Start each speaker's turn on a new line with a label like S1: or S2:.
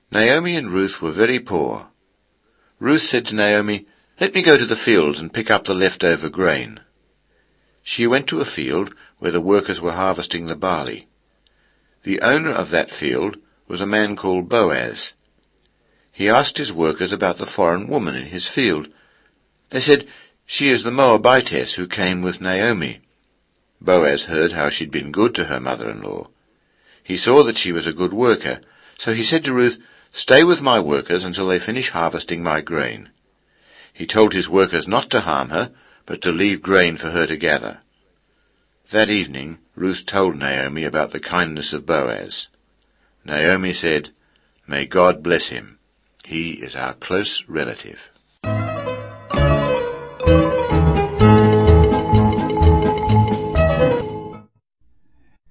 S1: Naomi and Ruth were very poor. Ruth said to Naomi, "Let me go to the fields and pick up the leftover grain." She went to a field where the workers were harvesting the barley. The owner of that field was a man called Boaz. He asked his workers about the foreign woman in his field. They said, "She is the Moabitess who came with Naomi." Boaz heard how she'd been good to her mother-in-law. He saw that she was a good worker, so he said to Ruth, "Stay with my workers until they finish harvesting my grain." He told his workers not to harm her, but to leave grain for her to gather. That evening, Ruth told Naomi about the kindness of Boaz. Naomi said, "May God bless him. He is our close relative."